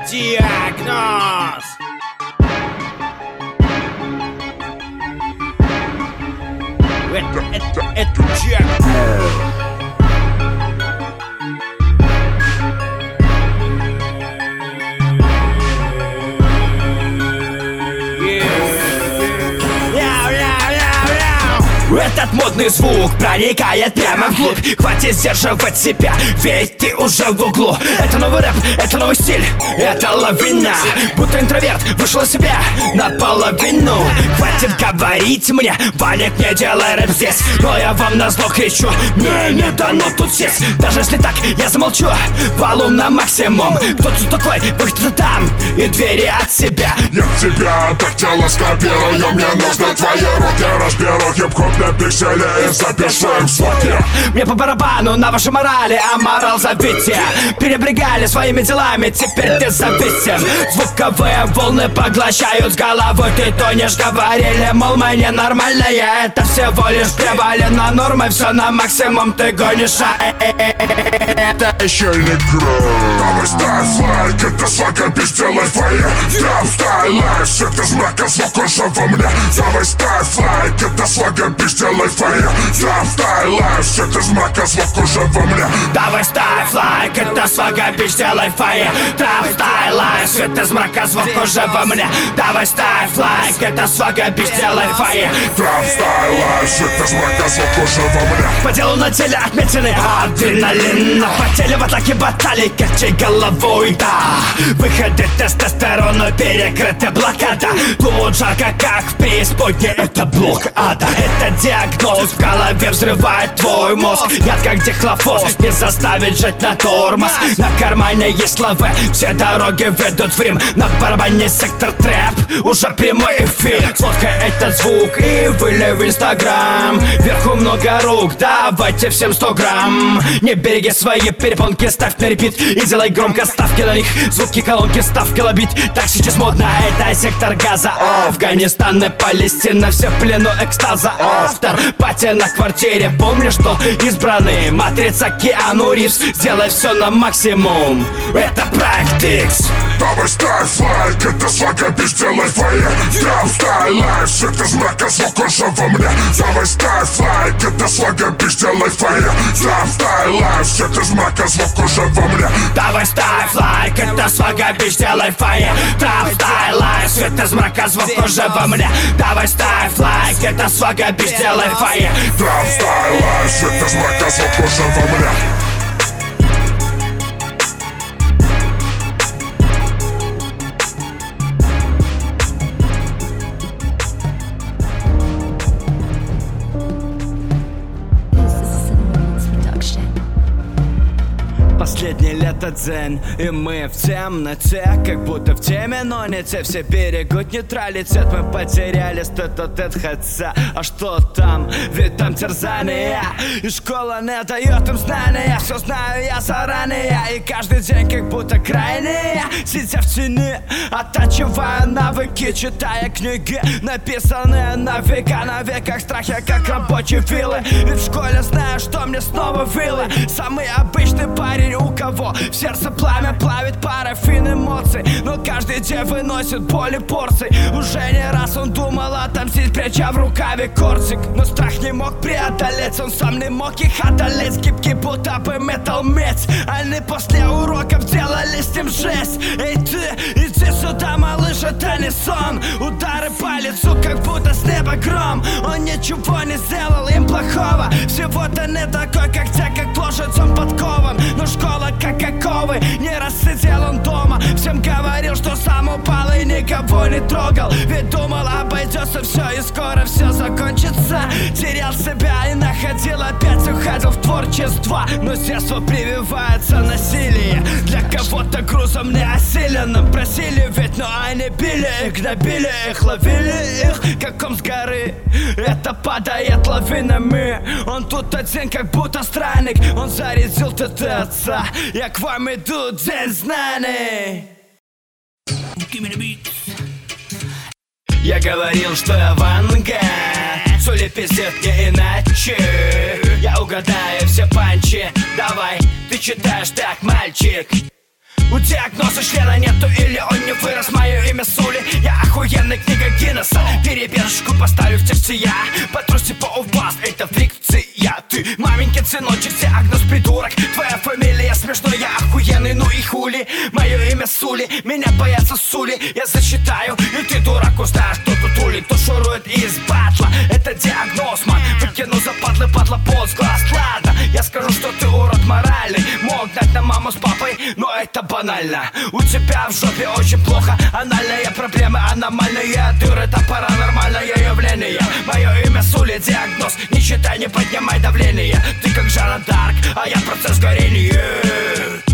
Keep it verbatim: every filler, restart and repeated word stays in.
Диагноз. Это, это, это диагноз. Этот модный звук проникает прямо вглубь. Хватит сдерживать себя, ведь ты уже в углу. Это новый рэп, это новый стиль, это лавина. Будто интроверт вышел из себя наполовину. Хватит говорить мне, Валик, не делай рэп здесь. Но я вам назло кричу, мне не дано тут сесть. Даже если так, я замолчу, валу на максимум. Кто тут такой, вы кто-то там, и двери от себя. Я тебя так тело скопирую, мне нужны твои руки. Разберу хип-хоп на пиксели и запишу им слоги. Мне по барабану на вашей морали, а морал забития. Перебрегали своими делами, теперь ты зависим. Звуковые волны поглощают с головой, ты тонешь. Говорили, мол, мы ненормальные, это всего лишь привалено нормой. Все на максимум ты гонишь, а это еще не кровь. Давай ставь лайк, это слага, сделай фойе. Драм стай лайк, свет из мрака, звук уже во мне. Давай ставь лайк, это слага, сделай фойе. Драм стай лайк, свет из мрака, звук уже во мне. Давай ставь лайк, это свага, бич, делай фойе. Драм стай лайк, свет из мрака, звук уже во мне. Давай ставь лайк, это свага, бич, делай фойе. Драм стай лайк, свет из мрака, звук уже во мне. По делу на теле отметины адреналин. По теле в атаке баталий, качай головой, да. Выходы тестостерона перекрыты блокада. Тут жарко, как в преисподней, это блок ада. Это диагноз, в голове взрывает твой мозг. Яд как дихлофос, не заставит жить на тормоз. На кармане есть лавы, все дороги ведут в Рим. На барабане сектор трэп, уже прямой эфир. Сфоткай этот звук и выли в инстаграм. Вверху много рук, давайте всем сто грамм. Не береги свои перепонки, ставь на репит и делай громко ставки на них. Звуки колонки, ставь килобит. Так сейчас модно, это сектор газа. Афганистан и Палестина, все в плену экстаза. Автор, пати на квартире, помни, что избранный. Матрица Киану Ривз, сделай все на максимум. Это проект X. Давай ставь лайк, это слага, бич, делай фойе. Драм стай лайк, свет из мрака, звук уже во мне. Давай ставь лайк, это слага, бич, делай фойе. Драм стай лайк, свет из мрака, звук уже во мне. Давай ставь лайк, это свага, бич, делай фойе. Драм стай лайк, свет из мрака, звук уже во мне. Давай ставь лайк, это свага, бич, делай фойе. Драм стай лайк, свет из мрака, звук уже во мне. Последнее лето дзен, и мы в темноте, как будто в теме, но не те. Все берегут нейтралитет, мы потеряли тет-а-тет, хотя, а что там? Ведь там терзание, и школа не дает им знания. Все знаю я заранее, и каждый день как будто крайне. Сидя в тени, оттачивая навыки, читая книги, написанные на века, на веках страхи, как рабочие вилы. Ведь в школе знаю, что мне снова вилы. Самый обычный парень, у кого в сердце пламя плавит парафин эмоций. Но каждый день выносит боль и порции. Уже не раз он думал отомстить, пряча в рукаве кортик. Но страх не мог преодолеть, он сам не мог их одолеть. Гибкий будто бы металл медь. Они после уроков делали с ним жесть. Эй ты, иди сюда, малыш, это не сон. Удары по лицу, как будто с неба гром. Он ничего не сделал им плохого. Всего-то не такой, как те, как лошадь он подкован. Но школа как оковы, не раз сидел он дома. Всем говорил, что сам упал и никого не трогал. Ведь думал, обойдется все и скоро все закончится. Терял себя и находил, опять уходил в творчество. Но с детства прививается насилие. Для кого-то грузом неосиленным просили ведь, но они били их, гнобили их, ловили их, как ком с горы. Это падает лавинами. Он тут один, как будто странник. Он зарядил ТТ. Я к вам иду, день знаний. Я говорил, что я ванга, соли пиздец не иначе. Я угадаю все панчи. Давай, ты читаешь так, мальчик. У диагноза члена нету или он не вырос. Мое имя Сули, я охуенная книга Гиннесса. Перебежку поставлю в тексте я. Потрус типа у вас, это фрикция. Ты маменькин сыночек, диагноз придурок. Твоя фамилия смешной, я охуенный, ну и хули. Мое имя Сули, меня боятся Сули. Я зачитаю, и ты, дурак, узнаешь, кто тут улит, кто шурует из батла. Это диагноз, ман, выкину за падлы, падла под с глаз. Ладно, я скажу, что ты урод моральный. Мог дать на маму с папой, но это банально. У тебя в жопе очень плохо, анальные проблемы, аномальные дыры, это паранормальное явление. Мое имя Сули, диагноз, не читай, не поднимай давление. Ты как Жанна Дарк, а я процесс горения.